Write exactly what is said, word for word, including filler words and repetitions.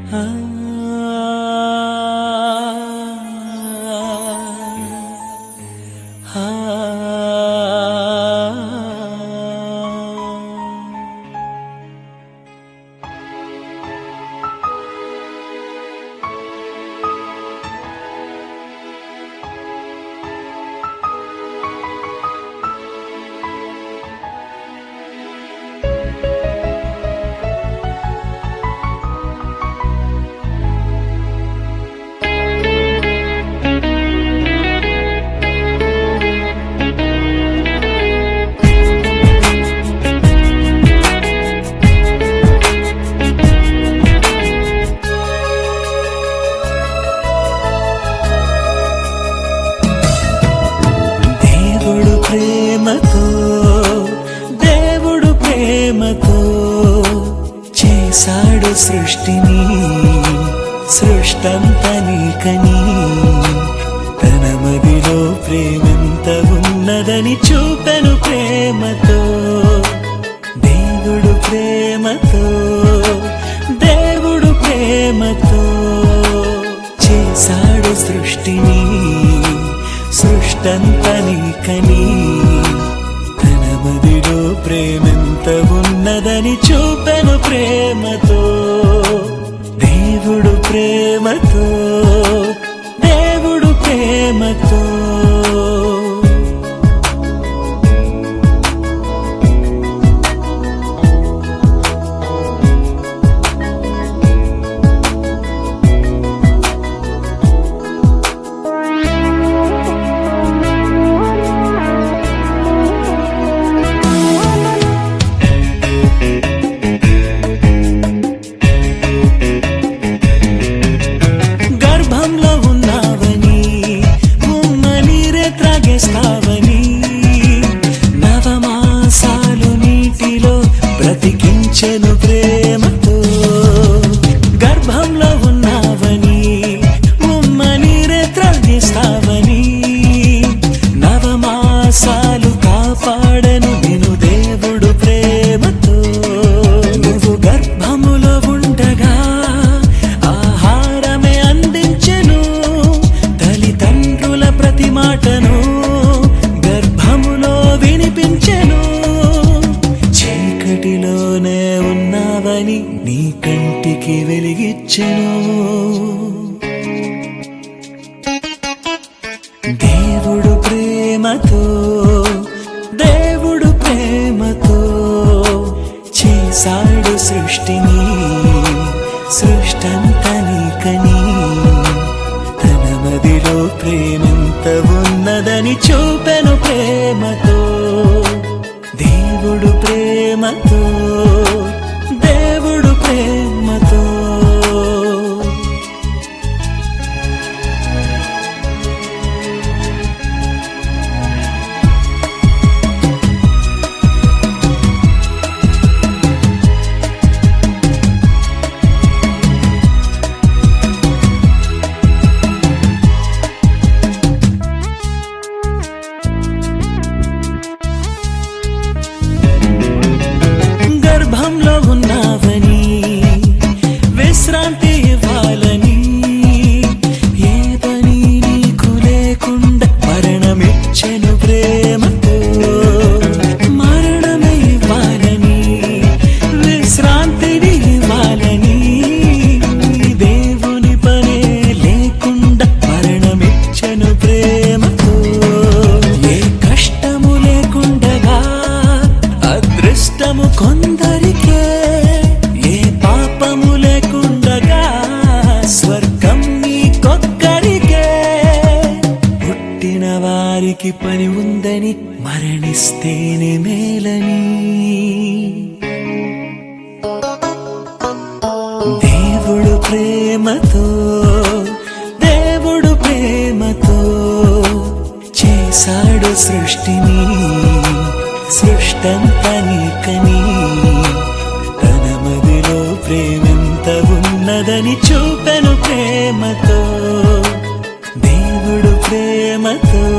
ప్రేమతో దేవుడు ప్రేమతో చేశాడు సృష్టిని సృష్టంతా నీకని తన మదిలో ప్రేమెంత ఉన్నదని చూపెను ప్రేమతో దేవుడు ప్రేమతో దేవుడు ప్రేమతో చేశాడు సృష్టిని సృష్టంతా నీకని తన మదిలో ప్రేమెంత ఉన్నదని చూపెను ప్రేమతో దేవుడు ప్రేమతో దేవుడు ప్రేమతో నవమాసాలు నీటిలో బ్రతికించెను ప్రేమతో గర్భంలో ఉన్నావని ఉమ్మనీరే త్రాగిస్తావని నవమాసాలు కాపాడెను నిన్ను దేవుడు ప్రేమతో నువ్వు గర్భములో ఉండగా ఆహారమే అందించెను తల్లిదండ్రుల ప్రతి మాటను వినిపించెను చీకటిలోనే ఉన్నావని నీ కంటికి వెలిగిచ్చెను దేవుడు ప్రేమతో దేవుడు ప్రేమతో చేశాడు సృష్టిని సృష్టంతా నీకని తన మదిలో ప్రేమెంత ఉన్నదని చూపెను ప్రేమతో దేవుడు ప్రేమతో దేవుడు ప్రేమతో గర్భంలో ఉన్నావని విశ్రాంతి ఇవ్వాలని ఏ పని నీకు లేకుండా మరణమిచ్చెను ప్రేమతో మరణమే ఇవ్వాలని విశ్రాంతిని ఇవ్వాలని దేవుని పనే లేకుండా మరణమిచ్చెను ప్రేమతో ఏ కష్టము లేకుండగా అదృష్టము కొందరికే ఏ పాపము లేకుండగా స్వర్గం నీకొక్కడికే పుట్టిన వారికి పని ఉందని మరణిస్తేనే మేలని దేవుడు ప్రేమతో దేవుడు ప్రేమతో చేశాడు సృష్టిని సృష్టంతా నీకని తన మదిలో ప్రేమెంత ఉన్నదని చూపెను ప్రేమతో దేవుడు ప్రేమతో